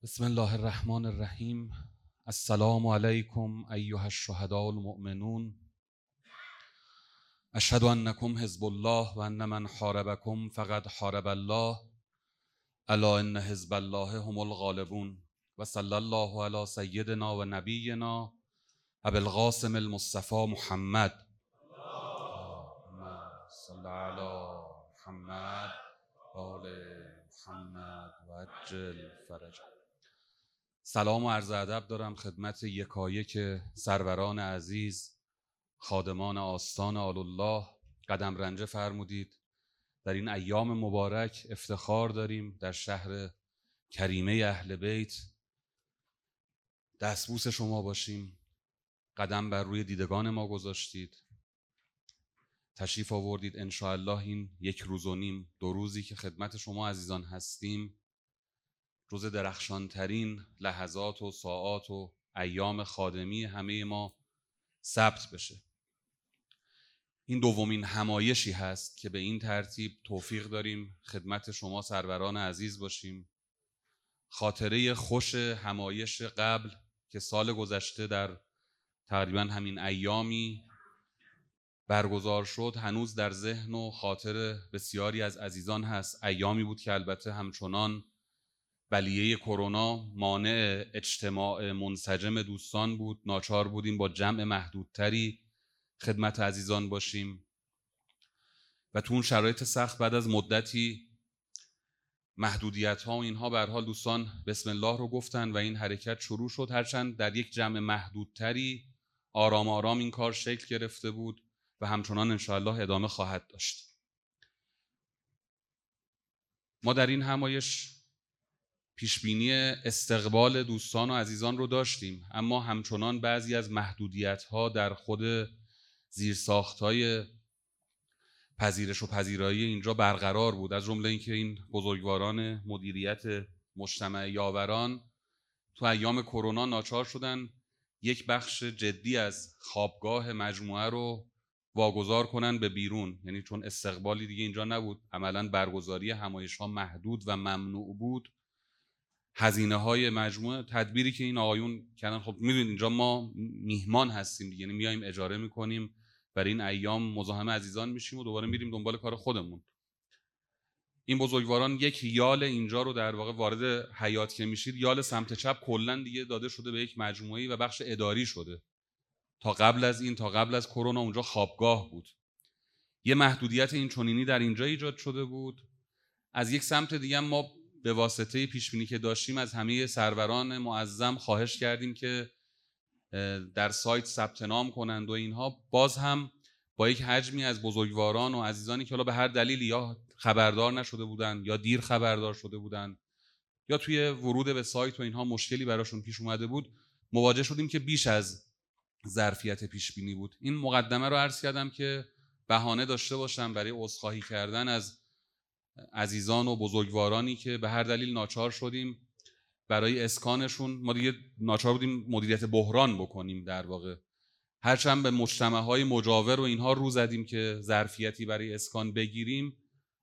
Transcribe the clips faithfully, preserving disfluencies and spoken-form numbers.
بسم الله الرحمن الرحیم. السلام علیکم ایها الشهداء المؤمنون. اشهد انکم حزب الله و ان من حاربکم فقد حارب الله. الا ان حزب الله هم الغالبون. و صلی الله علی سیدنا و نبینا ابی القاسم المصطفى محمد. اللهم صل علی محمد و آل محمد و عجل فرجه. سلام و عرض ادب دارم خدمت یکایک سروران عزیز، خادمان آستان آل الله. قدم رنجه فرمودید. در این ایام مبارک افتخار داریم در شهر کریمه اهل بیت دستبوس شما باشیم. قدم بر روی دیدگان ما گذاشتید، تشریف آوردید. انشاءالله این یک روز و نیم، دو روزی که خدمت شما عزیزان هستیم، روز درخشانترین لحظات و ساعات و ایام خادمی همه ما ثبت بشه. این دومین همایشی هست که به این ترتیب توفیق داریم خدمت شما سروران عزیز باشیم. خاطره خوش همایش قبل که سال گذشته در تقریبا همین ایامی برگزار شد هنوز در ذهن و خاطر بسیاری از عزیزان هست. ایامی بود که البته همچنان بلیه کرونا مانع اجتماع منسجم دوستان بود. ناچار بودیم با جمع محدودتری خدمت عزیزان باشیم و تو اون شرایط سخت بعد از مدتی محدودیت ها و اینها به هر حال دوستان بسم الله رو گفتن و این حرکت شروع شد. هرچند در یک جمع محدودتری آرام آرام این کار شکل گرفته بود و همچنان انشاءالله ادامه خواهد داشت. ما در این همایش پیشبینی استقبال دوستان و عزیزان رو داشتیم، اما همچنان بعضی از محدودیت‌ها در خود زیرساخت‌های پذیرش و پذیرایی اینجا برقرار بود. از جمله اینکه این بزرگواران مدیریت مجتمع یاوران تو ایام کرونا ناچار شدن یک بخش جدی از خوابگاه مجموعه رو واگذار کنن به بیرون، یعنی چون استقبالی دیگه اینجا نبود، عملاً برگزاری همایش‌ها محدود و ممنوع بود. هزینه های مجموعه تدبیری که این آقایون کردن، خب میدونید اینجا ما میهمان هستیم دیگه، یعنی میایم اجاره میکنیم برای این ایام مزاحم عزیزان میشیم و دوباره میریم دنبال کار خودمون. این بزرگواران یک یال اینجا رو در واقع وارد حیات که میشید، یال سمت چپ کلا دیگه داده شده به یک مجموعه‌ای و بخش اداری شده. تا قبل از این، تا قبل از کرونا اونجا خوابگاه بود. یه محدودیت این چنینی در اینجا ایجاد شده بود. از یک سمت دیگه ما به واسطه پیشبینی که داشتیم از همه سروران معظم خواهش کردیم که در سایت ثبت نام کنند و اینها. باز هم با یک حجمی از بزرگواران و عزیزانی که حالا به هر دلیلی یا خبردار نشده بودند یا دیر خبردار شده بودند یا توی ورود به سایت و اینها مشکلی براشون پیش اومده بود، مواجه شدیم که بیش از ظرفیت پیشبینی بود. این مقدمه رو عرض کردم که بهانه داشته باشم برای عذرخواهی کردن از عزیزان و بزرگوارانی که به هر دلیل ناچار شدیم برای اسکانشون، ما دیگه ناچار بودیم مدیریت بحران بکنیم در واقع. هرچند به مجتمع‌های مجاور و اینها رو زدیم که ظرفیتی برای اسکان بگیریم،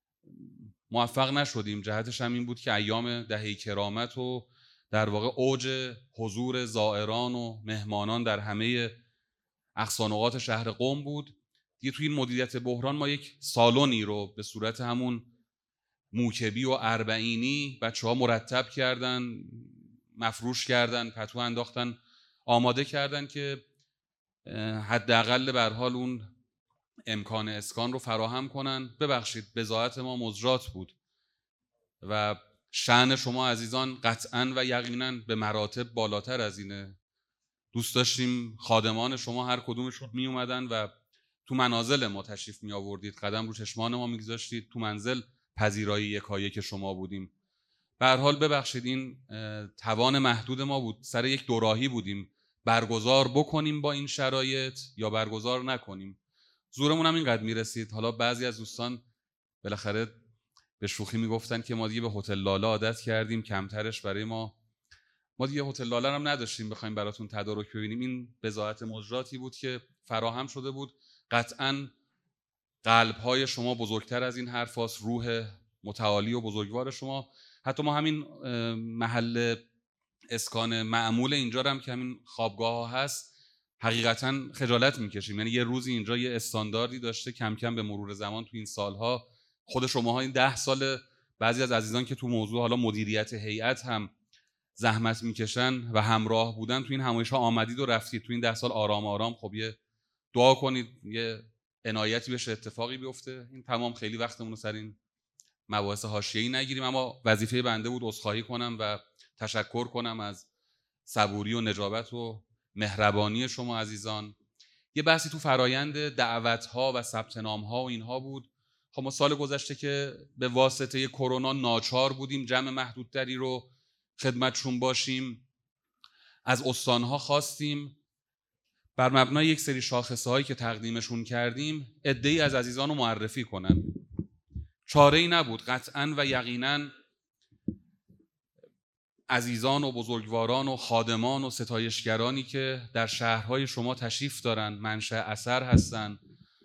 موفق نشدیم. جهتش هم این بود که ایام دهه کرامت و در واقع اوج حضور زائران و مهمانان در همه اقصانقاط شهر قم بود. دیگه توی این مدیریت بحران ما یک سالونی رو به صورت همون موکبی و اربعینی بچه ها مرتب کردن، مفروش کردن، پتو انداختن، آماده کردن که حداقل به هر حال اون امکان اسکان رو فراهم کنن. ببخشید بضاعت ما مزرات بود و شأن شما عزیزان قطعاً و یقیناً به مراتب بالاتر از اینه. دوست داشتیم خادمان شما هر کدومشون می اومدن و تو منازل ما تشریف می آوردید، قدم رو چشمان ما میگذاشتید، تو منزل پذیرایی یکایک که شما بودیم. به هر حال ببخشید این توان محدود ما بود. سر یک دوراهی بودیم، برگزار بکنیم با این شرایط یا برگزار نکنیم. زورمون هم اینقدر میرسید. حالا بعضی از دوستان بالاخره به شوخی میگفتن که ما دیگه به هتل لاله عادت کردیم، کمترش برای ما، ما دیگه هتل لاله هم نداشتیم بخوایم براتون تدارک ببینیم. این بضاعت مزراتی بود که فراهم شده بود. قطعاً قلب‌های شما بزرگتر از این حرف هاست، روح متعالی و بزرگوار شما. حتی ما همین محل اسکان معمول اینجا هم که همین خوابگاه ها هست حقیقتا خجالت میکشیم. یعنی یه روزی اینجا یه استانداردی داشته، کم کم به مرور زمان تو این سالها خود شماها این ده سال، بعضی از عزیزان که تو موضوع حالا مدیریت هیئت هم زحمت میکشن و همراه بودن تو این همایش ها آمدید و رفتید. تو این ده سال آرام آرام خب یه دعا کنید یه عنایتی بشه، اتفاقی بیفته. این تمام خیلی وقتمون رو سر این مباحث حاشیه‌ای نگیریم، اما وظیفه بنده بود عذرخواهی کنم و تشکر کنم از صبوری و نجابت و مهربانی شما عزیزان. یه بحثی تو فرایند دعوت‌ها و ثبت نام‌ها و اینها بود. خب ما سال گذشته که به واسطه کرونا ناچار بودیم جمع محدودتری رو خدمتشون باشیم، از استان‌ها خواستیم بر مبنای یک سری شاخصه‌هایی که تقدیمشون کردیم عده‌ای از عزیزان رو معرفی کنن. چاره‌ای نبود، قطعاً و یقیناً عزیزان و بزرگواران و خادمان و ستایشگرانی که در شهرهای شما تشریف دارن، منشأ اثر هستن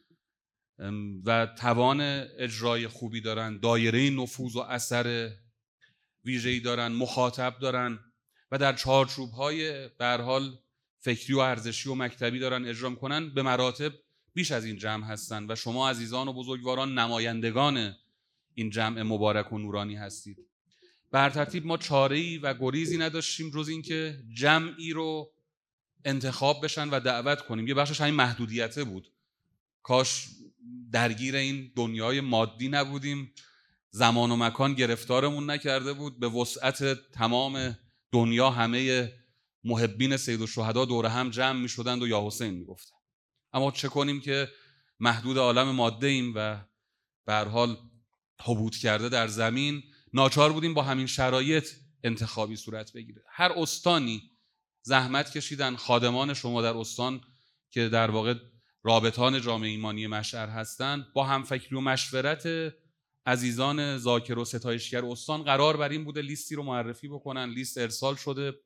و توان اجرای خوبی دارن، دایره نفوذ و اثر ویژه‌ای دارن، مخاطب دارن و در چارچوب‌های به هر حال فکری و ارزشی و مکتبی دارن اجرا می‌کنن، به مراتب بیش از این جمع هستن و شما عزیزان و بزرگواران نمایندگان این جمع مبارک و نورانی هستید. بر ترتیب ما چاره‌ای و گریزی نداشتیم جز این که جمعی رو انتخاب بشن و دعوت کنیم. یه بخشش همین محدودیته بود، کاش درگیر این دنیای مادی نبودیم، زمان و مکان گرفتارمون نکرده بود، به وسعت تمام دنیا همه محبین سیدالشهدا دور هم جمع می شدند و یا حسین می گفتن. اما چه کنیم که محدود عالم ماده ایم و به هر حال حبوط کرده در زمین، ناچار بودیم با همین شرایط انتخابی صورت بگیره. هر استانی زحمت کشیدن، خادمان شما در استان که در واقع رابطان جامعه ایمانی مشعر هستند، با همفکری و مشورت عزیزان ذاکر و ستایشگر استان قرار بر این بوده لیستی رو معرفی بکنن. لیست ارسال شده،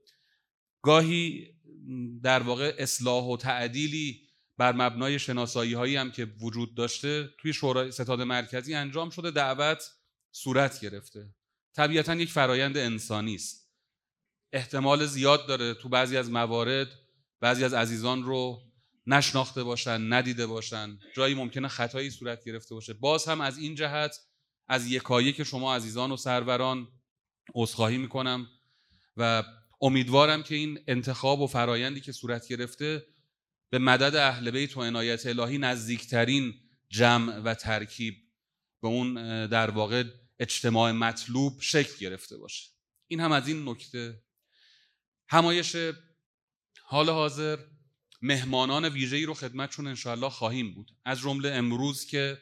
گاهی در واقع اصلاح و تعدیلی بر مبنای شناسایی هایی هم که وجود داشته توی شورای ستاد مرکزی انجام شده، دعوت صورت گرفته. طبیعتاً یک فرایند انسانی است، احتمال زیاد داره تو بعضی از موارد بعضی از عزیزان رو نشناخته باشن، ندیده باشن، جایی ممکنه خطایی صورت گرفته باشه. باز هم از این جهت از یکایک شما عزیزان و سروران عذرخواهی میکنم و امیدوارم که این انتخاب و فرایندی که صورت گرفته به مدد اهل بیت و عنایت الهی نزدیکترین جمع و ترکیب به اون در واقع اجتماع مطلوب شکل گرفته باشه. این هم از این نکته. همایش حال حاضر مهمانان ویژه‌ای رو خدمتشون انشاءالله خواهیم بود، از جمله امروز که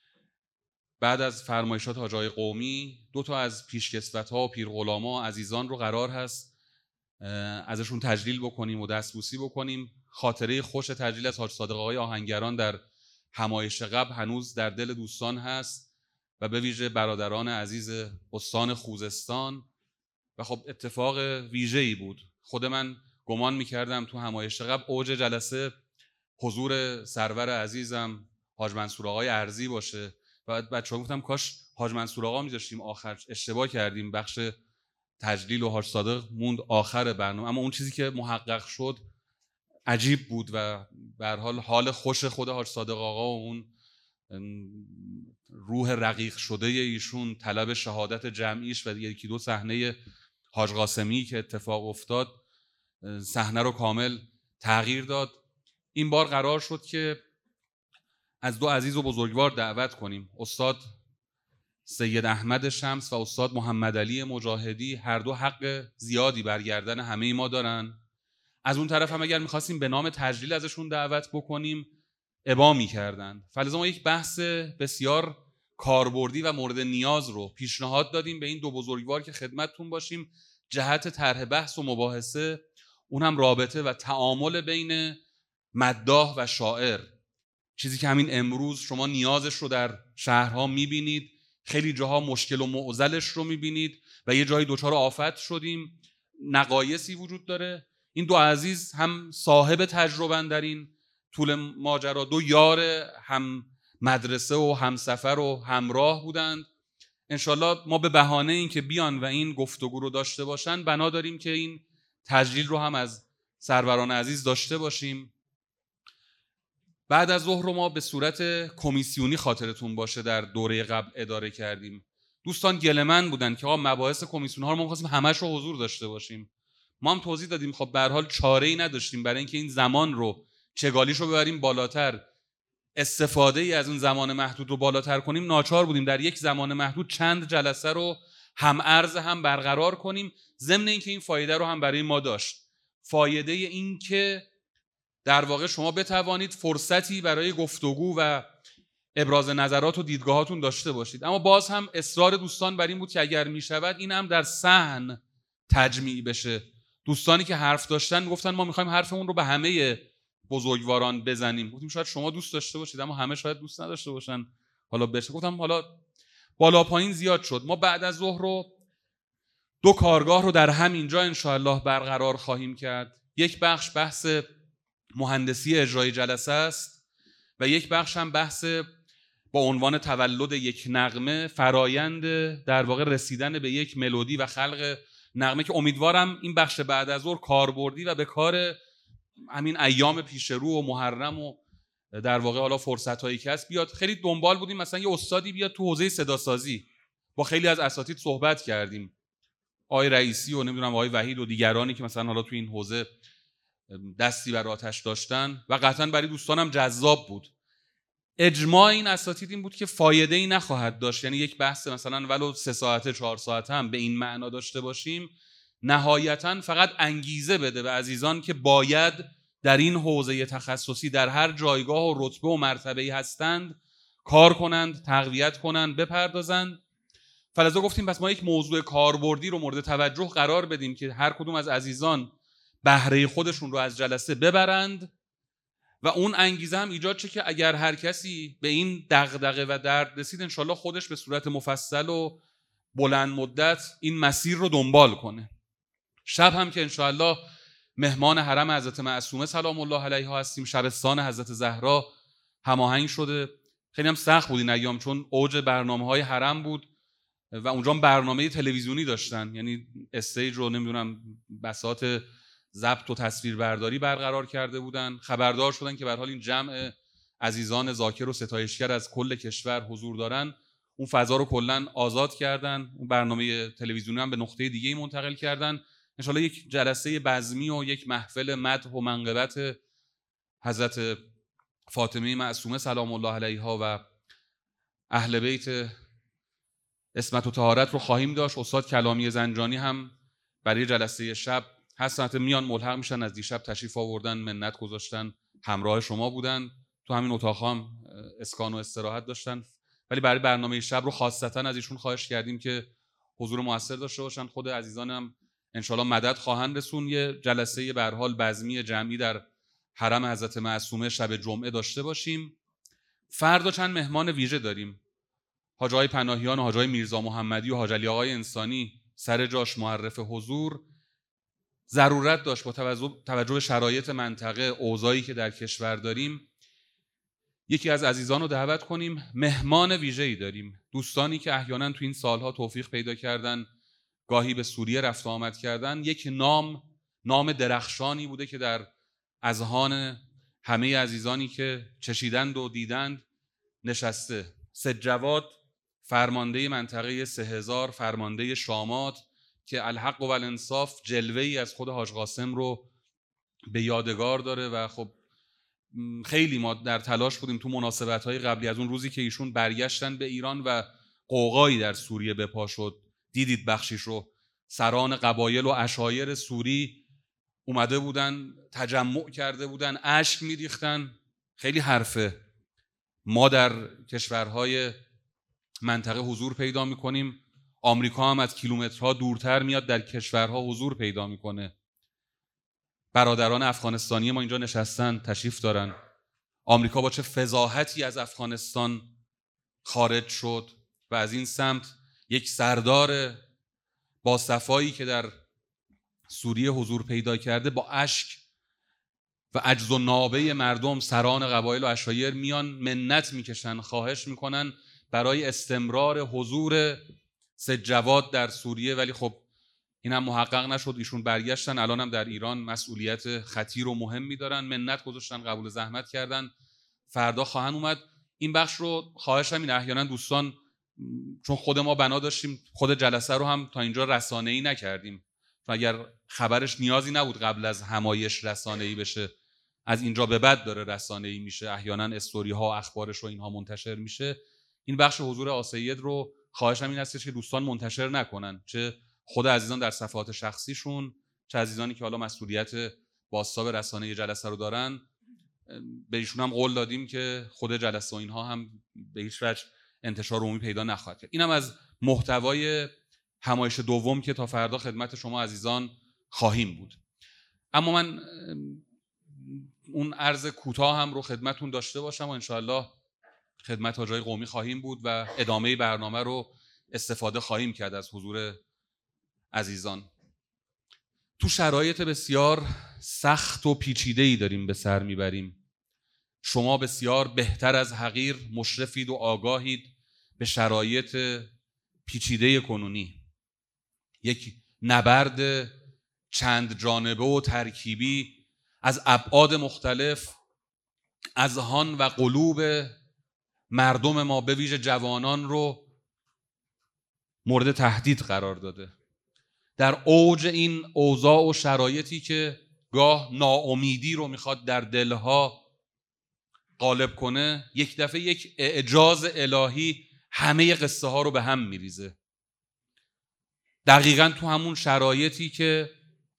بعد از فرمایشات حاج آقای قومی دو تا از پیشکسوت‌ها و پیرغلاما عزیزان رو قرار هست ازشون تجلیل بکنیم و دستبوسی بکنیم. خاطره خوش تجلیل از حاج صادق آقای آهنگران در همایش قبل هنوز در دل دوستان هست و به ویژه برادران عزیز استان خوزستان و خب اتفاق ویژه‌ای بود. خود من گمان می‌کردم تو همایش قبل اوج جلسه حضور سرور عزیزم حاج منصور آقای ارزی باشه و بچه‌ها گفتم کاش حاج منصور آقا می‌ذاشتیم آخر، اشتباه کردیم، بخش تجلیل و حاج صادق موند آخر برنامه. اما اون چیزی که محقق شد عجیب بود و به هر حال حال خوش خود حاج صادق آقا و اون روح رقیق شده ایشون، طلب شهادت جمعیش و یکی دو صحنه حاج قاسمی که اتفاق افتاد صحنه رو کامل تغییر داد. این بار قرار شد که از دو عزیز و بزرگوار دعوت کنیم، استاد سید احمد شمس و استاد محمد علی مجاهدی. هر دو حق زیادی برگردن همه ما دارن. از اون طرف هم اگر میخواستیم به نام تجلیل ازشون دعوت بکنیم ابا میکردن. فلذا ما یک بحث بسیار کاربردی و مورد نیاز رو پیشنهاد دادیم به این دو بزرگوار که خدمتتون باشیم. جهت طرح بحث و مباحثه اون هم رابطه و تعامل بین مداح و شاعر، چیزی که همین امروز شما نیازش رو در شهرها میبینید، خیلی جاها مشکل و معضلش رو میبینید و یه جایی دوچار آفت شدیم، نقایصی وجود داره. این دو عزیز هم صاحب تجربه در این طول ماجرا، دو یار هم مدرسه و هم سفر و همراه بودند. انشالله ما به بهانه این که بیان و این گفتگو رو داشته باشن بنا داریم که این تجلیل رو هم از سروران عزیز داشته باشیم. بعد از ظهر رو ما به صورت کمیسیونی خاطرتون باشه در دوره قبل اداره کردیم. دوستان گله‌مند بودن که آقا مباحث کمیسیون ها رو ما می‌خواستیم همش رو حضور داشته باشیم. ما هم توضیح دادیم خب به هر حال چاره‌ای نداشتیم برای اینکه این زمان رو چگالیش رو ببریم بالاتر، استفاده ای از اون زمان محدود رو بالاتر کنیم، ناچار بودیم در یک زمان محدود چند جلسه رو هم عرض هم برقرار کنیم، ضمن اینکه این فایده رو هم برای ما داشت. فایده این که در واقع شما بتوانید فرصتی برای گفتگو و ابراز نظرات و دیدگاهاتون داشته باشید. اما باز هم اصرار دوستان بر این بود که اگر می شود این هم در صحن تجمیع بشه. دوستانی که حرف داشتن گفتن ما میخوایم حرفمون رو به همه بزرگواران بزنیم. گفتیم شاید شما دوست داشته باشید اما همه شاید دوست نداشته باشن حالا بشه. گفتم حالا بالا پایین زیاد شد. ما بعد از ظهر رو دو کارگاه رو در همینجا انشاءالله برقرار خواهیم کرد. یک بخش بحث مهندسی اجرای جلسه است و یک بخش هم بحث با عنوان تولد یک نغمه، فرایند در واقع رسیدن به یک ملودی و خلق نغمه، که امیدوارم این بخش بعد از ظهر کاربردی و به کار همین ایام پیش رو و محرم و در واقع حالا فرصت‌هایی که هست بیاد. خیلی دنبال بودیم مثلا یه استادی بیاد تو حوزه صداسازی، با خیلی از اساتید صحبت کردیم، آقای رئیسی و نمیدونم آقای وحید و دیگرانی که مثلا حالا تو این حوزه دستی بر آتش داشتن و قطعا برای دوستانم جذاب بود. اجماع این اساتید این بود که فایده ای نخواهد داشت، یعنی یک بحث مثلا ولو سه ساعته چهار ساعته هم به این معنا داشته باشیم، نهایتاً فقط انگیزه بده به عزیزان که باید در این حوزه تخصصی در هر جایگاه و رتبه و مرتبه‌ای هستند کار کنند، تقویت کنند، بپردازند. فلذا گفتیم پس ما یک موضوع کاربردی رو مورد توجه قرار بدیم که هر کدوم از عزیزان بهره خودشون رو از جلسه ببرند و اون انگیزه هم ایجاد شه که اگر هر کسی به این دغدغه و درد رسید انشالله خودش به صورت مفصل و بلند مدت این مسیر رو دنبال کنه. شب هم که انشالله مهمان حرم حضرت معصومه سلام الله علیها هستیم، شبستان حضرت زهرا هماهنگ شده. خیلی هم سخت بود این ایام چون اوج برنامه‌های حرم بود و اونجا برنامه تلویزیونی داشتن، یعنی استیج رو نمیدونم بساط ضبط و تصویربرداری برقرار کرده بودن. خبردار شدن که به هر حال این جمع عزیزان ذاکر و ستایشگر از کل کشور حضور دارن، اون فضا رو کلا آزاد کردن، اون برنامه تلویزیونی هم به نقطه دیگه‌ای منتقل کردن. انشالله یک جلسه بزمی و یک محفل مدح و منقبت حضرت فاطمه معصومه سلام الله علیها و اهل بیت عصمت و طهارت رو خواهیم داشت. استاد کلامی زنجانی هم برای جلسه شب هستن، میان ملحق میشن، از دیشب تشریف آوردن، منت گذاشتن، همراه شما بودن، تو همین اتاق هم اسکان و استراحت داشتن. ولی برای برنامه شب رو خاصتا از ایشون خواهش کردیم که حضور موثر داشته باشن. خود عزیزانم انشالله مدد خواهند رسون. یه جلسه به هر حال بزمی جمعی در حرم حضرت معصومه شب جمعه داشته باشیم. فردا چند مهمان ویژه داریم. حاج آقای پناهیان و حاج آقای میرزا محمدی و حاج علی آقای انسانی سر جاش معرف حضور. ضرورت داشت با توجه به شرایط منطقه، اوضاعی که در کشور داریم، یکی از عزیزان رو دعوت کنیم. مهمان ویژه‌ای داریم، دوستانی که احیانا تو این سالها توفیق پیدا کردن گاهی به سوریه رفت و آمد کردن. یک نام نام درخشانی بوده که در اذهان همه عزیزانی که چشیدند و دیدند نشسته. سید جواد فرمانده منطقه سه هزار، فرمانده شامات، که الحق و الانصاف جلوه‌ای از خود حاج قاسم رو به یادگار داره و خب خیلی ما در تلاش بودیم تو مناسبت‌های قبلی از اون روزی که ایشون برگشتن به ایران و قوقایی در سوریه به پا شد، دیدید بخشیش رو، سران قبایل و عشایر سوری اومده بودن، تجمع کرده بودن، اشک می‌ریختن. خیلی حرفه. ما در کشورهای منطقه حضور پیدا می‌کنیم، آمریکا هم از کیلومترها دورتر میاد در کشورها حضور پیدا میکنه. برادران افغانستانی ما اینجا نشستن، تشریف دارن. آمریکا با چه فضاحتی از افغانستان خارج شد و از این سمت یک سردار با صفایی که در سوریه حضور پیدا کرده با اشک و عجز و نابه مردم، سران قبایل و عشایر میان منت میکشن، خواهش میکنن برای استمرار حضور سید جواد در سوریه. ولی خب این هم محقق نشد، ایشون برگشتن، الان هم در ایران مسئولیت خطیر و مهمی دارن، منت گذاشتن، قبول زحمت کردن، فردا خواهن اومد. این بخش رو خواهشم این احیانا دوستان، چون خود ما بنا داشتیم خود جلسه رو هم تا اینجا رسانه‌ای نکردیم، و اگر خبرش نیازی نبود قبل از همایش رسانه‌ای بشه، از اینجا به بعد داره رسانه‌ای میشه، احیانا استوری ها و اخبارش رو اینها منتشر میشه. این بخش حضور آسید رو خواهشم این هستش که دوستان منتشر نکنن، چه خود عزیزان در صفحات شخصیشون، چه عزیزانی که حالا مسئولیت بازتاب رسانه جلسه رو دارن. به ایشون هم قول دادیم که خود جلسه و اینها هم به هیچ وجه انتشار عمومی پیدا نخواهد کرد. اینم از محتوای همایش دوم که تا فردا خدمت شما عزیزان خواهیم بود. اما من اون عرض کوتاه هم رو خدمتون داشته باشم و انشاءالله خدمت حاجای قومی خواهیم بود و ادامه برنامه رو استفاده خواهیم کرد از حضور عزیزان. تو شرایط بسیار سخت و پیچیده‌ای داریم به سر میبریم. شما بسیار بهتر از حقیر مشرفید و آگاهید به شرایط پیچیده کنونی. یک نبرد چند جانبه و ترکیبی از ابعاد مختلف اذهان و قلوب مردم ما به ویژه جوانان رو مورد تهدید قرار داده. در اوج این اوضاع و شرایطی که گاه ناامیدی رو میخواد در دلها غالب کنه، یک دفعه یک اعجاز الهی همه قصه ها رو به هم میریزه. دقیقاً تو همون شرایطی که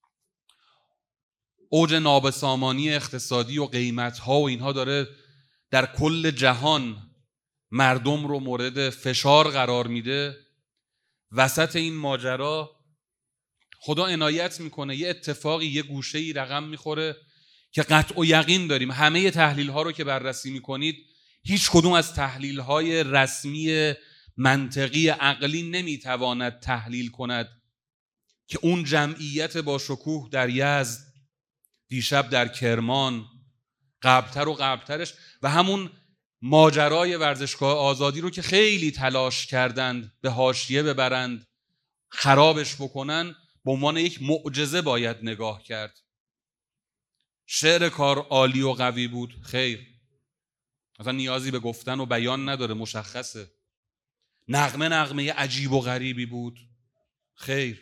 اوج نابسامانی اقتصادی و قیمت ها و اینها داره در کل جهان مردم رو مورد فشار قرار میده، وسط این ماجرا خدا عنایت میکنه یه اتفاقی یه گوشه‌ای رقم میخوره که قطع و یقین داریم همه تحلیل ها رو که بررسی میکنید، هیچ کدوم از تحلیل های رسمی منطقی عقلی نمیتواند تحلیل کند که اون جمعیت با شکوه در یزد، دیشب در کرمان، قبلتر و قبلترش، و همون ماجرای ورزشگاه آزادی رو که خیلی تلاش کردند به حاشیه ببرند، خرابش بکنن، به عنوان یک معجزه باید نگاه کرد. شعر کار عالی و قوی بود، خیر، اصلا نیازی به گفتن و بیان نداره، مشخصه. نغمه نغمه عجیب و غریبی بود، خیر.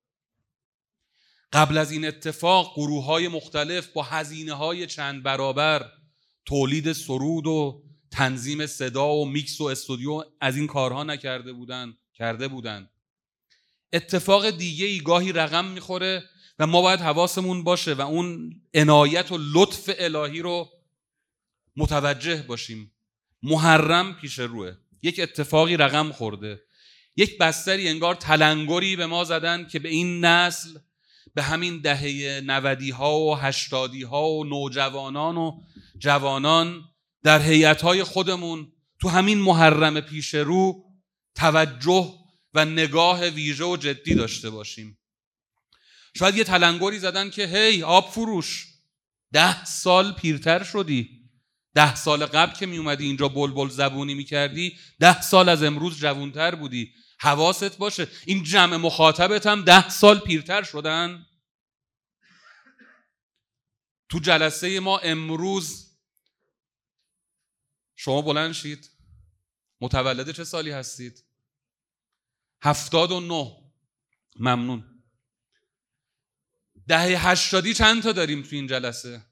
قبل از این اتفاق گروه‌های مختلف با هزینه‌های چند برابر تولید سرود و تنظیم صدا و میکس و استودیو از این کارها نکرده بودن، کرده بودن. اتفاق دیگه ای گاهی رقم میخوره و ما باید حواسمون باشه و اون عنایت و لطف الهی رو متوجه باشیم. محرم پیش روه، یک اتفاقی رقم خورده، یک بستری انگار تلنگری به ما زدن که به این نسل، به همین دهه نودی ها و هشتادی ها و نوجوانان و جوانان در هیئت‌های خودمون تو همین محرم پیش رو توجه و نگاه ویژه و جدی داشته باشیم. شاید یه تلنگری زدن که هی آب فروش، ده سال پیرتر شدی، ده سال قبل که می اومدی اینجا بلبل زبونی می کردی، ده سال از امروز جوانتر بودی، حواست باشه. این جمع مخاطبت هم ده سال پیرتر شدن. تو جلسه ما امروز شما بلند شید، متولد چه سالی هستید؟ هفتاد و نه. ممنون. دهه هشتادی چند تا داریم تو این جلسه؟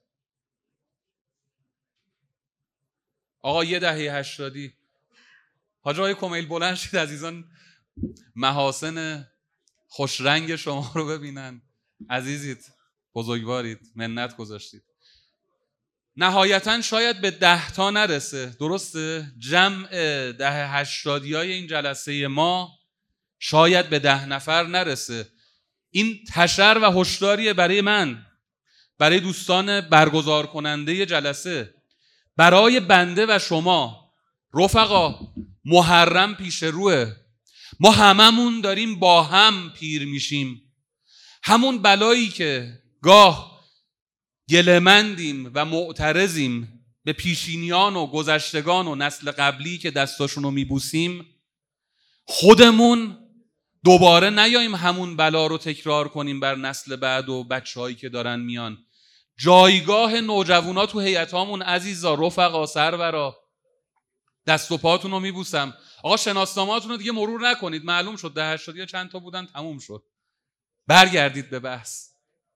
آقا یه دهه هشتادی. حاج آقای کمیل بلند شید عزیزان، محاسن خوش رنگ شما رو ببینن. عزیزید، بزرگوارید، منت گذاشتید. نهایتاً شاید به ده تا نرسه، درسته؟ جمع ده هشتادی های این جلسه ما شاید به ده نفر نرسه. این تشر و هشداریه برای من، برای دوستان برگزار کننده جلسه، برای بنده و شما. رفقا، محرم پیش روه، ما هممون داریم با هم پیر میشیم. همون بلایی که گاه گله‌مندیم و معترضیم به پیشینیان و گذشتگان و نسل قبلی که دستاشون رو میبوسیم، خودمون دوباره نیاییم همون بلا رو تکرار کنیم بر نسل بعد و بچه‌هایی که دارن میان. جایگاه نوجوانا تو هیئتامون عزیزا، رفقا، سرورا، دست و پاتون رو میبوسم. آقا شناسنامه‌هاتون رو دیگه مرور نکنید، معلوم شد ده هشتادی چند تا بودن، تموم شد. برگردید به بحث.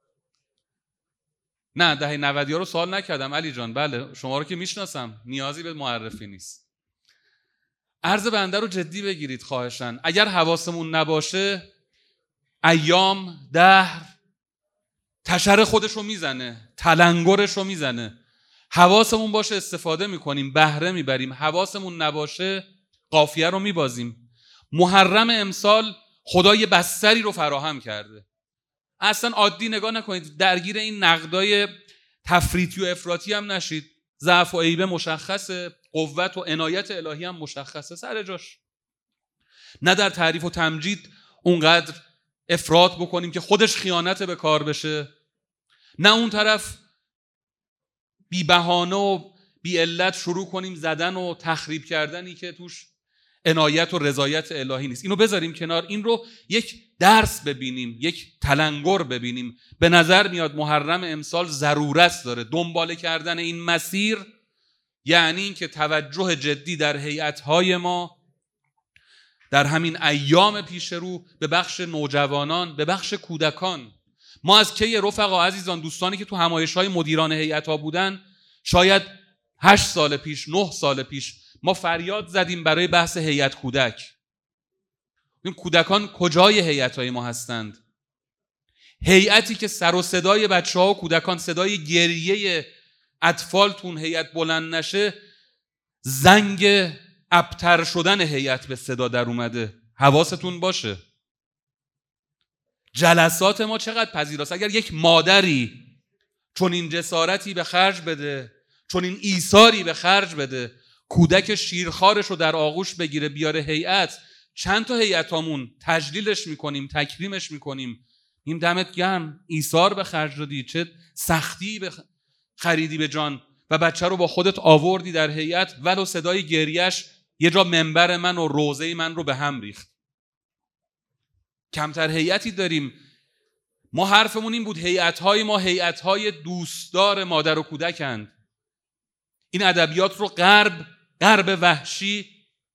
نه دهه نودی ها رو سوال نکردم علی جان، بله شما رو که میشناسم، نیازی به معرفی نیست. عرض بنده رو جدی بگیرید خواهشاً. اگر حواسمون نباشه ایام، دهر تشر خودش رو میزنه، تلنگرش رو میزنه. حواسمون باشه استفاده میکنیم، بهره میبریم. حواسمون نباشه قافیه رو میبازیم. محرم امسال خدا یه بستری رو فراهم کرده. اصلا عادی نگاه نکنید، درگیر این نقدای تفریطی و افراطی هم نشید. ضعف و عیب مشخصه، قوت و عنایت الهی هم مشخصه سر جاش. نه در تعریف و تمجید اونقدر افراط بکنیم که خودش خیانت به کار بشه، نه اون طرف بی بهانه و بی علت شروع کنیم زدن و تخریب کردنی که توش عنایت و رضایت الهی نیست. اینو بذاریم کنار، این رو یک درس ببینیم، یک تلنگر ببینیم. به نظر میاد محرم امسال ضرورت داره دنبال کردن این مسیر، یعنی این که توجه جدی در هیئت‌های ما در همین ایام پیش رو به بخش نوجوانان، به بخش کودکان. ما از کی رفقا عزیزان، دوستانی که تو همایش‌های مدیران هیئت‌ها بودن، شاید هشت سال پیش، نه سال پیش ما فریاد زدیم برای بحث هیئت کودک. این کودکان کجای هیئت‌های ما هستند؟ هیئتی که سر و صدای بچه‌ها و کودکان، صدای گریه اطفال تو اون هیئت بلند نشه، زنگ ابتر شدن هیئت به صدا در اومده. حواستون باشه. جلسات ما چقدر پذیراست. اگر یک مادری چون این جسارتی به خرج بده، چون این ایثاری به خرج بده، کودک شیرخوارش رو در آغوش بگیره بیاره هیئت، چند تا هیئتامون تجلیلش میکنیم، تکریمش میکنیم، این دمت گرم، ایثار به خرج دادی، چه سختی به خریدی به جان و بچه رو با خودت آوردی در هیئت، ولو صدای گریش یه جا منبر من و روزه من رو به هم ریخت. کمتر هیئتی داریم. ما حرفمون این بود هیئت‌های ما هیئت‌های دوستدار مادر و کودکند. این ادبیات رو غرب غرب وحشی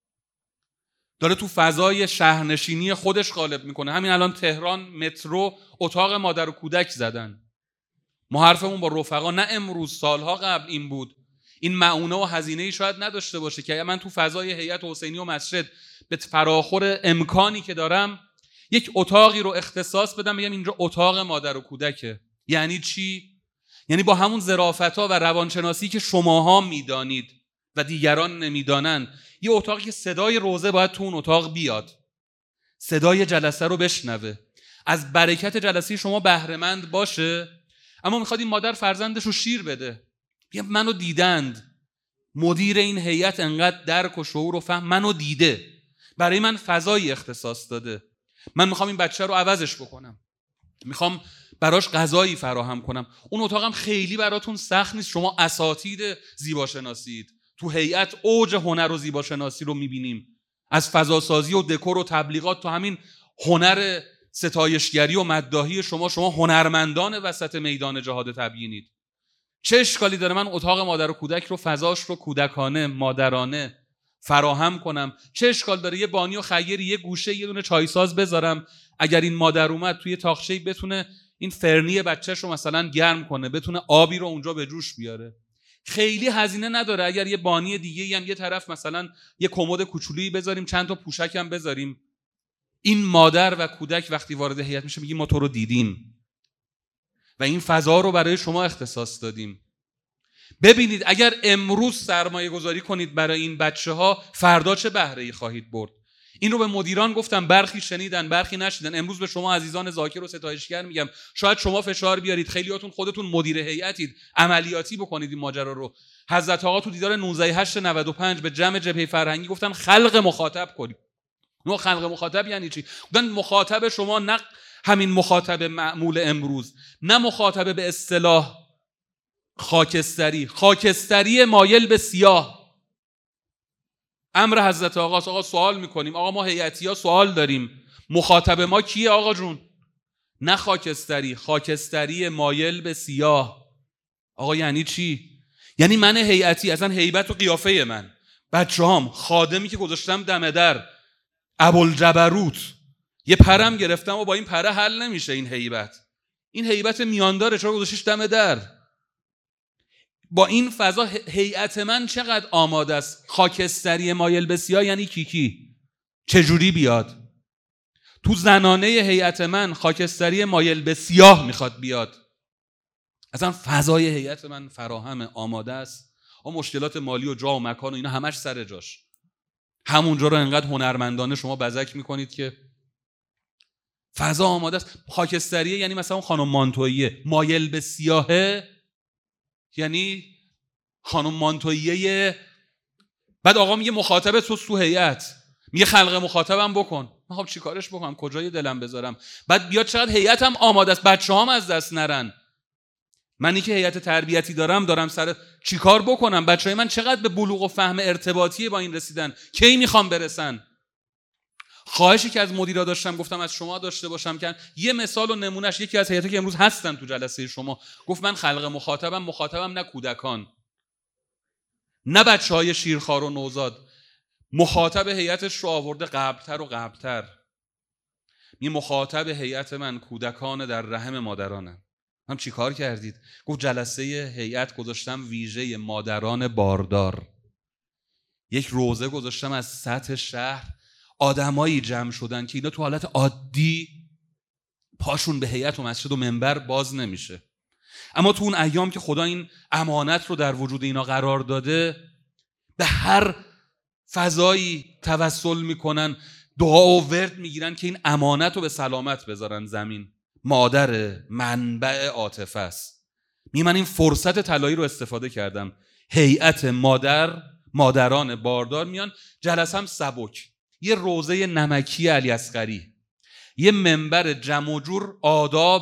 داره تو فضای شهرنشینی خودش غالب میکنه. همین الان تهران مترو اتاق مادر و کودک زدن. ما حرفمون با رفقا نه امروز، سالها قبل این بود. این معونه و هزینه‌ای شاید نداشته باشه که من تو فضای هیئت حسینی و مسجد به فراخور امکانی که دارم یک اتاقی رو اختصاص بدم، بگم اینجا اتاق مادر و کودکه. یعنی چی؟ یعنی با همون ظرافت‌ها و روانشناسی که شماها میدانید و دیگران نمیدانن، یه اتاقی که صدای روزه باید تو اون اتاق بیاد، صدای جلسه رو بشنوه، از برکت جلسه شما بهره مند باشه. اما میخواد این مادر فرزندش رو شیر بده، بگم منو دیدند، مدیر این هیئت انقدر درک و شعور و فهم منو دیده، برای من فضایی اختصاص داده، من میخوام این بچه رو عوضش بکنم، میخوام براش غذایی فراهم کنم. اون اتاقم خیلی براتون سخت نیست. شما اساتید زیباشناسید، تو هیئت اوج هنر و زیباشناسی رو میبینیم، از فضاسازی و دکور و تبلیغات تو همین هنر ستایشگری و مداحی شما شما هنرمندان وسط میدان جهاد تبیینید. چه اشکالی داره من اتاق مادر و کودک رو فضاش رو کودکانه، مادرانه فراهم کنم؟ چه اشکال داره یه بانی و خیری یه گوشه یه دونه چایساز بذارم، اگر این مادر اومد توی تاقچه‌ای بتونه این فرنی بچه‌ش رو مثلا گرم کنه، بتونه آبی رو اونجا به جوش بیاره. خیلی هزینه نداره. اگر یه بانی دیگه‌ای هم یه طرف مثلا یه کمد کوچولویی بذاریم، چند تا پوشک هم بذاریم، این مادر و کودک وقتی وارد هیئت میشه میگیم ما تو رو دیدیم و این فضا رو برای شما اختصاص دادیم. ببینید اگر امروز سرمایه گذاری کنید برای این بچه ها، فردا چه بهره‌ای خواهید برد. این رو به مدیران گفتم، برخی شنیدن برخی نشنیدن. امروز به شما عزیزان ذاکر و ستایشگر میگم، شاید شما فشار بیارید، خیلیاتون خودتون مدیر هیئتید، عملیاتی بکنید این ماجرا رو. حضرت آقا تو دیدار نوزده هشت نود و پنج به جمع جبهه فرهنگی گفتن خلق مخاطب کنید. نو خلق مخاطب یعنی چی؟ گفتن مخاطب شما نه همین مخاطب معمول امروز، نه مخاطب به اصطلاح خاکستری، خاکستری مایل به سیاه. امر حضرت آقا، آقا سوال میکنیم، آقا ما هیئتی‌ها سوال داریم، مخاطب ما کیه آقا جون؟ نه خاکستری، خاکستری مایل به سیاه. آقا یعنی چی؟ یعنی من هیئتی، اصلا هیبت و قیافه من، بچه‌هام، خادمی که گذاشتم دم در، ابوالجبروت، یه پرم گرفتم و با این پره حل نمیشه این هیبت. این هیبت میانداره، چرا گذاشتیش دم در؟ با این فضا هیئت من چقدر آماده است؟ خاکستری مایل به سیاه یعنی کی کی؟ چجوری بیاد؟ تو زنانه هیئت من خاکستری مایل به سیاه میخواد بیاد. اصلا فضای هیئت من فراهم آماده است. اون مشکلات مالی و جا و مکان و اینا همش سر جاش. همونجا رو انقدر هنرمندانه شما بزک میکنید که فضا آماده است. خاکستریه یعنی مثلا خانم مانتوییه، مایل به سیاهه یعنی خانم مانتوییه. بعد آقا میگه مخاطب تو تو هیئت، میگه خلق مخاطبم بکن. من خب چیکارش بکنم؟ کجای دلم بذارم؟ بعد بیاد چقدر هیئتم آماده است، بچه‌هام از دست نرن. منی که هیئت تربیتی دارم دارم سر چیکار بکنم؟ بچهای من چقدر به بلوغ و فهم ارتباطی با این رسیدن، کی میخوام برسن؟ خواهشی که از مدیرا داشتم، گفتم از شما داشته باشم که یه مثال و نمونهش، یکی از هیئتی که امروز هستن تو جلسه شما گفت من خلق مخاطبم، مخاطبم نه کودکان، نه بچهای شیرخوار و نوزاد، مخاطب هیئتش رو آورده قبلتر و قبلتر. می مخاطب هیئت من کودکان در رحم مادرانم. هم چی کار کردید؟ گفت جلسه هیئت گذاشتم ویژه مادران باردار. یک روزه گذاشتم از سطح شهر، آدمایی جمع شدن که اینا تو حالت عادی پاشون به هیئت و مسجد و منبر باز نمیشه، اما تو اون ایام که خدا این امانت رو در وجود اینا قرار داده، به هر فضایی توسل میکنن، دعا و ورد میگیرن که این امانت رو به سلامت بذارن زمین. مادر منبع عاطفه است. می من این فرصت طلایی رو استفاده کردم. هیئت مادر، مادران باردار میان، جلسم سبک، یه روزه نمکی علی اصغری، یه منبر جمع و جور، آداب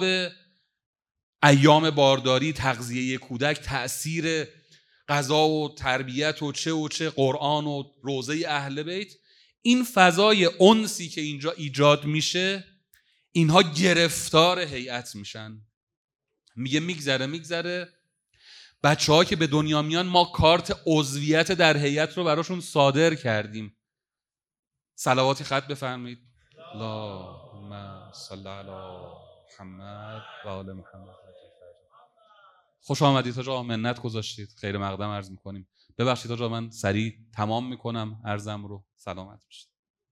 ایام بارداری، تغذیه کودک، تأثیر غذا و تربیت و چه و چه، قرآن و روزه اهل بیت. این فضای انسی که اینجا ایجاد میشه، اینها گرفتار هیئت میشن. میگه میگذره میگذره بچه ها که به دنیا میان ما کارت عضویت در هیئت رو براشون صادر کردیم. صلواتی خط بفرمایید. اللهم صل علی محمد و آل محمد. خوش آمدید آقا، منت گذاشتید، خیر مقدم عرض میکنیم. ببخشید آقا من سریع تمام میکنم عرضم رو، سلامت باشید.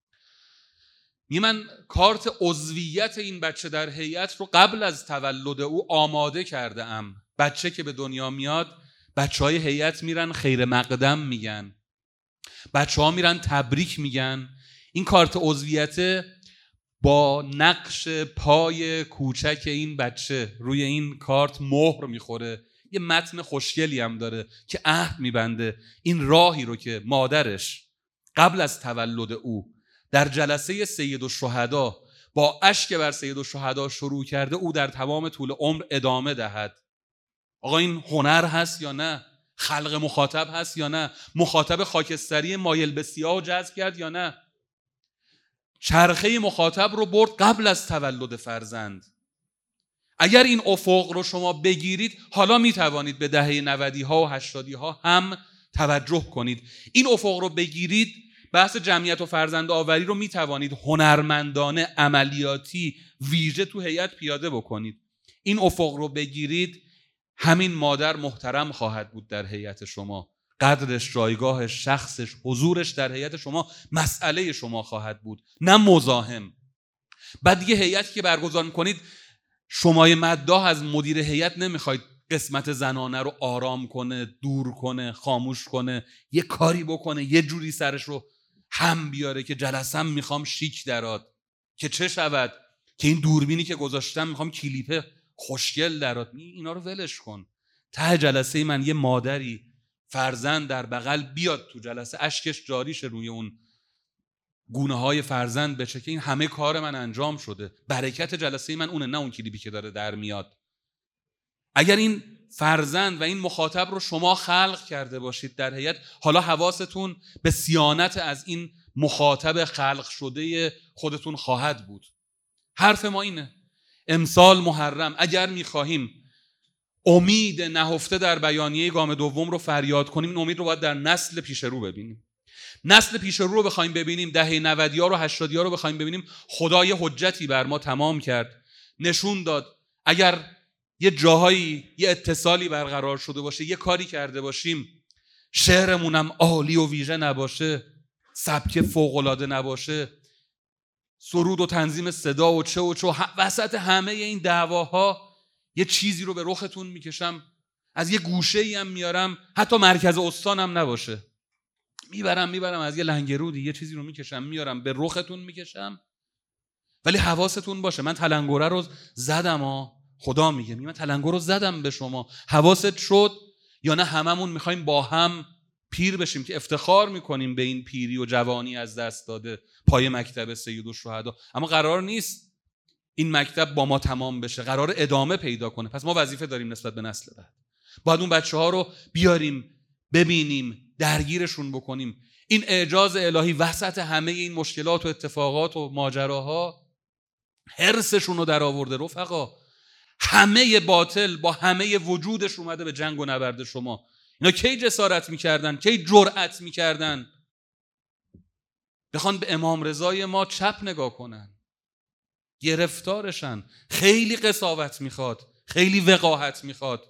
می من کارت عضویت این بچه در هیئت رو قبل از تولد او آماده کرده ام. بچه که به دنیا میاد، بچه های هیئت میرن خیر مقدم میگن، بچه ها میرن تبریک میگن. این کارت عضویت با نقش پای کوچک این بچه روی این کارت مهر میخوره. یه متن خوشگلی هم داره که عهد میبنده این راهی رو که مادرش قبل از تولد او در جلسه سید الشهدا با اشک بر سید الشهدا شروع کرده، او در تمام طول عمر ادامه دهد. آقا این هنر هست یا نه؟ خلق مخاطب هست یا نه؟ مخاطب خاکستری مایل به سیاه جذب کرد یا نه؟ چرخه مخاطب رو برد قبل از تولد فرزند. اگر این افق رو شما بگیرید، حالا میتوانید به دهه نودی ها و هشتادی ها هم توجه کنید. این افق رو بگیرید، بحث جمعیت و فرزند آوری رو میتوانید هنرمندانه، عملیاتی، ویژه تو هیئت پیاده بکنید. این افق رو بگیرید، همین مادر محترم خواهد بود در هیئت شما، قدرش، جایگاهش، شخصش، حضورش در هیئت شما مسئله شما خواهد بود، نه مزاحم. بعد دیگه هیئتی که برگزار کنید، شمای مداح از مدیر هیئت نمیخواید قسمت زنانه رو آرام کنه، دور کنه، خاموش کنه، یه کاری بکنه، یه جوری سرش رو هم بیاره که جلسم میخوام شیک دراد، که چه شود که این دوربینی که گذاشتم میخوام کلیپه خوشگل دراد. اینا رو ولش کن. ته جلسه من یه مادری فرزند در بغل بیاد تو جلسه، اشکش جاری شه روی اون گونه های فرزند بچه که این همه کار من انجام شده، برکت جلسه من اونه، نه اون کلیپی که داره در میاد. اگر این فرزند و این مخاطب رو شما خلق کرده باشید در هیئت، حالا حواستون به صیانت از این مخاطب خلق شده خودتون خواهد بود. حرف ما اینه، امسال محرم اگر میخواهیم امید نهفته در بیانیه گام دوم رو فریاد کنیم، این امید رو باید در نسل پیش رو ببینیم. نسل پیش رو رو بخوایم ببینیم، دهه نودی ها رو هشتادی ها رو بخوایم ببینیم، خدای حجتی بر ما تمام کرد، نشون داد اگر یه جاهایی یه اتصالی برقرار شده باشه، یه کاری کرده باشیم، شعرمونم عالی و ویژه نباشه، سبک فوق‌العاده نباشه، سرود و تنظیم صدا و چه و چه، وسط همه این دعواها یه چیزی رو به رختون میکشم، از یه گوشه‌ای هم میارم، حتی مرکز استانم نباشه، میبرم میبرم از یه لنگرودی یه چیزی رو میکشم میارم به رختون میکشم. ولی حواستون باشه، من تلنگره رو زدم ها، خدا میگه من تلنگر رو زدم به شما، حواست شد یا نه هممون میخوایم با هم پیر بشیم که افتخار میکنیم به این پیری و جوانی از دست داده پای مکتب سیدالشهدا، اما قرار نیست این مکتب با ما تمام بشه، قرار ادامه پیدا کنه. پس ما وظیفه داریم نسبت به نسل بعد، باید اون بچه ها رو بیاریم، ببینیم، درگیرشون بکنیم. این اعجاز الهی وسط همه این مشکلات و اتفاقات و ماجراها حرصشون رو در آورده. رفقا همه باطل با همه وجودش اومده به جنگ و نبرد شما. اینا کی جسارت میکردن، کی جرأت میکردن بخوان به امام رضای ما چپ نگاه کنن، گرفتارشن. خیلی قساوت میخواد، خیلی وقاحت میخواد،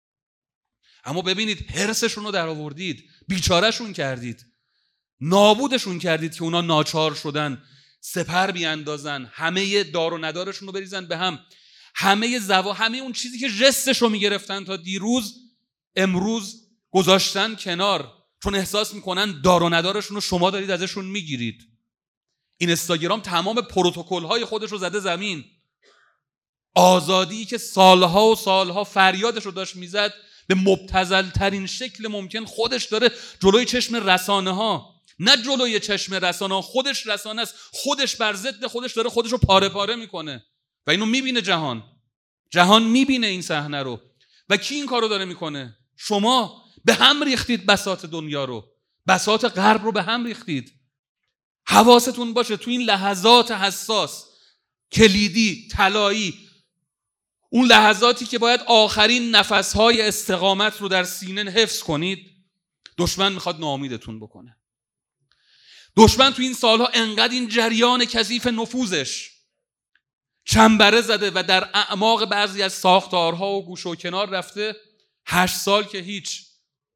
اما ببینید حرصشون رو در آوردید، بیچارهشون کردید، نابودشون کردید که اونا ناچار شدن سپر بیاندازن، همه دار و ندارشون رو بریزن به هم، همه زوا همه اون چیزی که جستش رو میگرفتن تا دیروز، امروز گذاشتن کنار، چون احساس میکنن دار و ندارشون رو شما دارید ازشون میگیرید. این اینستاگرام تمام پروتکل های خودش رو زده زمین. آزادی که سالها و سالها فریادش رو داشت میزد، به مبتذل ترین شکل ممکن خودش داره جلوی چشم رسانه ها، نه جلوی چشم رسانه ها، خودش رسانه است، خودش بر ضد خودش داره خودش رو پاره پاره میکنه و اینو میبینه جهان. جهان میبینه این صحنه رو. و کی این کارو داره میکنه؟ شما. به هم ریختید بساط دنیا رو، بساط غرب رو به هم ریختید. حواستون باشه تو این لحظات حساس، کلیدی، طلایی، اون لحظاتی که باید آخرین نفسهای استقامت رو در سینه حفظ کنید، دشمن میخواد ناامیدتون بکنه. دشمن تو این سالها انقدر این جریان کثیف نفوذش چنبره زده و در اعماق بعضی از ساختارها و گوشه و کنار رفته. هشت سال که هیچ،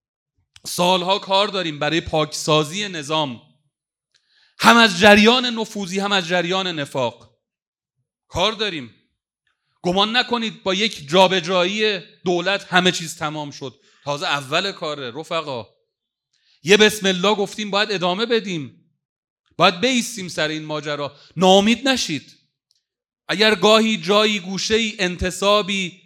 سالها کار داریم برای پاکسازی نظام، هم از جریان نفوذی هم از جریان نفاق کار داریم. گمان نکنید با یک جابجایی دولت همه چیز تمام شد، تازه اول کاره. رفقا یه بسم الله گفتیم، باید ادامه بدیم، باید بایستیم سر این ماجرا. ناامید نشید. اگر گاهی جایی، گوشه‌ای، انتصابی،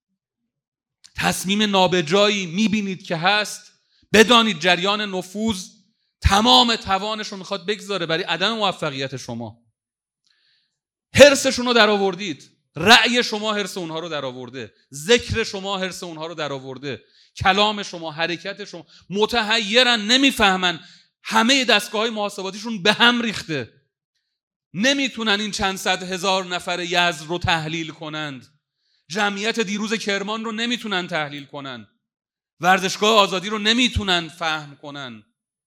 تصمیم نابجایی میبینید که هست، بدانید جریان نفوذ تمام توانش رو میخواد بگذاره برای عدم موفقیت شما. حرصشون رو در آوردید، رأی شما حرص اونها رو در آورده، ذکر شما حرص اونها رو در آورده، کلام شما، حرکت شما. متحیرن، نمیفهمن، همه دستگاه‌های محاسباتیشون به هم ریخته، نمیتونن این چند صد هزار نفر یزد رو تحلیل کنند، جمعیت دیروز کرمان رو نمیتونن تحلیل کنن، ورزشگاه آزادی رو نمیتونن فهم کنن.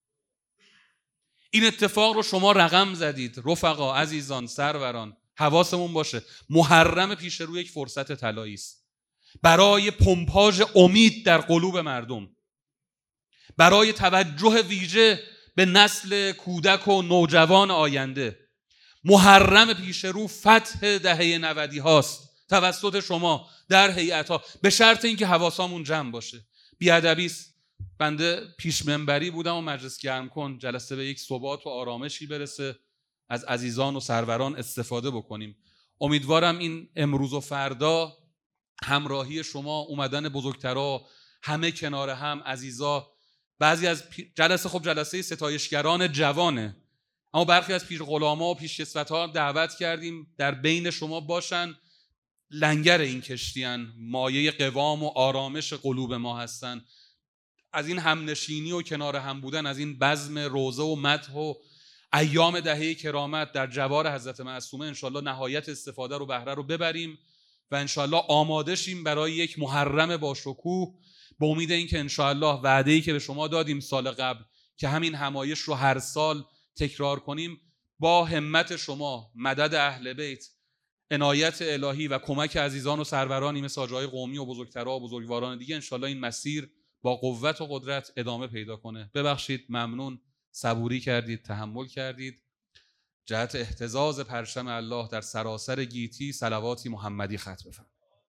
این اتفاق رو شما رقم زدید. رفقا، عزیزان، سروران، حواسمون باشه، محرم پیش رو یک فرصت طلایی است برای پمپاژ امید در قلوب مردم، برای توجه ویژه به نسل کودک و نوجوان آینده. محرم پیش رو فتح دهه نودی هاست توسط شما در هیئت‌ها، به شرط اینکه حواسامون جمع باشه. بی‌ادبی است، بنده پیش منبری بودم و مجلس گرم کن، جلسه به یک ثبات و آرامشی برسه، از عزیزان و سروران استفاده بکنیم. امیدوارم این امروز و فردا همراهی شما، اومدن بزرگترا، همه کنار هم، عزیزا، بعضی از جلسه خب جلسه ستایشگران جوانه، اما برخی از پیر غلاما و پیشکسوت‌ها دعوت کردیم در بین شما باشن، لنگر این کشتیان، مایه قوام و آرامش قلوب ما هستن. از این همنشینی و کنار هم بودن، از این بزم روزه و مدح و ایام دهه کرامت در جوار حضرت معصومه انشالله نهایت استفاده رو بهره رو ببریم و انشالله آماده شیم برای یک محرم با شکوه، به امید اینکه انشالله وعده‌ای که به شما دادیم سال قبل که همین همایش رو هر سال تکرار کنیم، با همت شما، مدد اهل بیت، عنایت الهی و کمک عزیزان و سرورانی مثل حاجی‌های قومی و بزرگترها و بزرگواران دیگه انشالله این مسیر با قوت و قدرت ادامه پیدا کنه. ببخشید، ممنون، صبوری کردید، تحمل کردید. جهت احتزاز پرچم الله در سراسر گیتی صلواتی محمدی ختم بفرمایید.